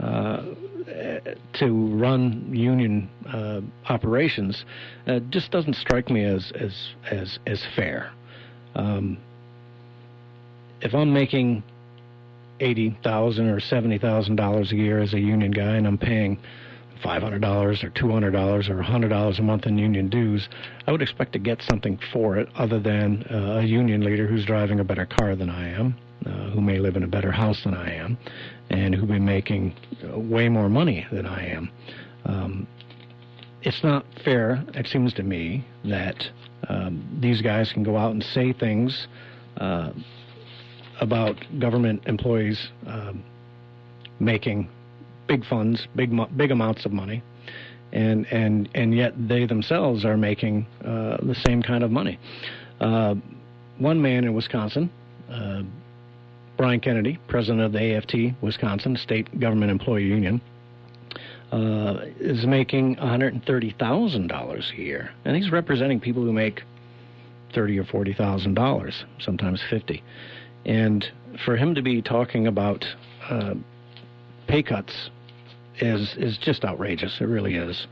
to run union operations just doesn't strike me as fair. If I'm making $80,000 or $70,000 a year as a union guy, and I'm paying $500 or $200 or $100 a month in union dues, I would expect to get something for it other than a union leader who's driving a better car than I am, who may live in a better house than I am, and who be making way more money than I am. It's not fair, it seems to me, that these guys can go out and say things about government employees making big funds, big amounts of money, and yet they themselves are making the same kind of money. One man in Wisconsin, Brian Kennedy, president of the AFT Wisconsin State Government Employee Union, is making $130,000 a year, and he's representing people who make $30,000 or $40,000, sometimes $50,000. And for him to be talking about pay cuts is just outrageous. It really is.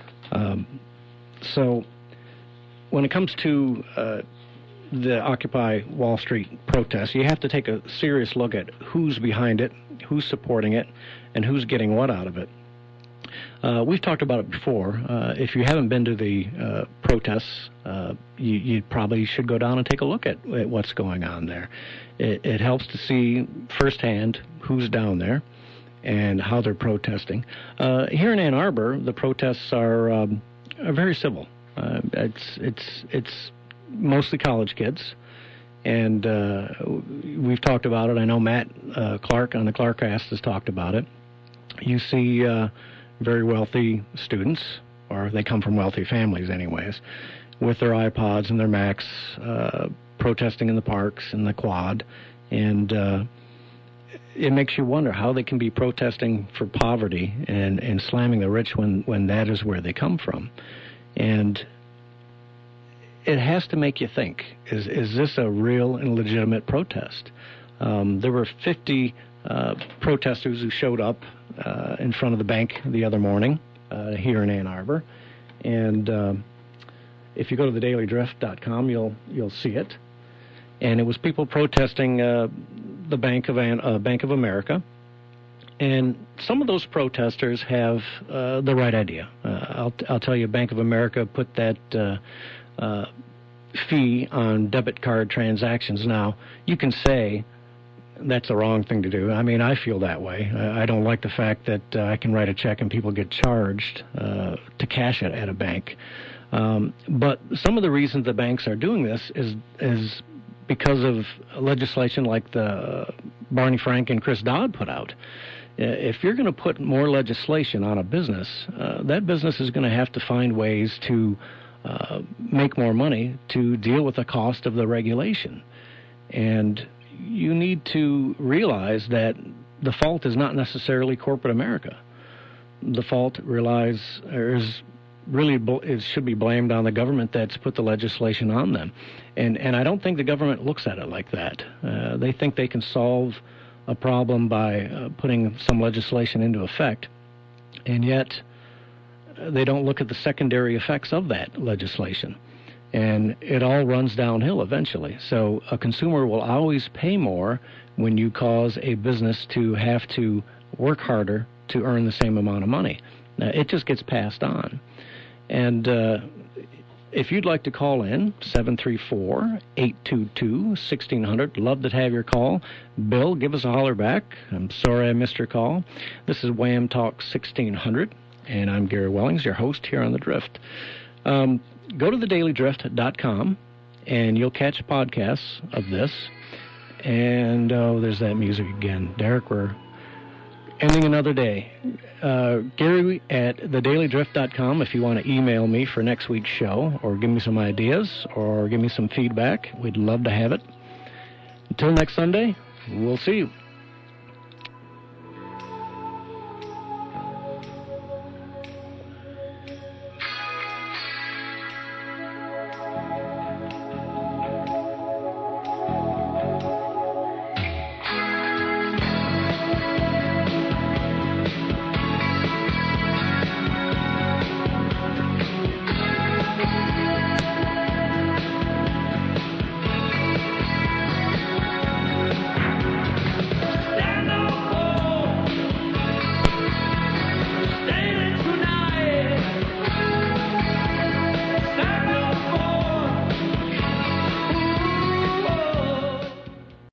So when it comes to the Occupy Wall Street protests, you have to take a serious look at who's behind it, who's supporting it, and who's getting what out of it. We've talked about it before. If you haven't been to the protests, you probably should go down and take a look at what's going on there. It helps to see firsthand who's down there and how they're protesting. Here in Ann Arbor, the protests are very civil. It's mostly college kids, And we've talked about it. I know Matt Clark on the Clarkcast has talked about it. You see very wealthy students, or they come from wealthy families anyways, with their iPods and their Macs, protesting in the parks and the quad. And it makes you wonder how they can be protesting for poverty and slamming the rich when that is where they come from. And it has to make you think, is this a real and legitimate protest? There were 50 protesters who showed up in front of the bank the other morning here in Ann Arbor. And if you go to thedailydrift.com, you'll see it. And it was people protesting the Bank of America. And some of those protesters have the right idea. I'll tell you, Bank of America put that fee on debit card transactions. Now, you can say that's the wrong thing to do. I mean, I feel that way. I don't like the fact that I can write a check and people get charged to cash it at a bank. But some of the reasons the banks are doing this is because of legislation like the Barney Frank and Chris Dodd put out. If you're going to put more legislation on a business, that business is going to have to find ways to make more money to deal with the cost of the regulation. And you need to realize that the fault is not necessarily corporate America. The fault should be blamed on the government that's put the legislation on them. And I don't think the government looks at it like that. They think they can solve a problem by putting some legislation into effect, and yet they don't look at the secondary effects of that legislation. And it all runs downhill eventually. So a consumer will always pay more when you cause a business to have to work harder to earn the same amount of money. It just gets passed on. And if you'd like to call in, 734-822-1600. Love to have your call. Bill, give us a holler back. I'm sorry I missed your call. This is Wham Talk 1600, and I'm Gary Wellings, your host here on The Drift. Go to thedailydrift.com, and you'll catch podcasts of this. And, there's that music again. Derek, we're ending another day. Gary at thedailydrift.com if you want to email me for next week's show or give me some ideas or give me some feedback. We'd love to have it. Until next Sunday, we'll see you.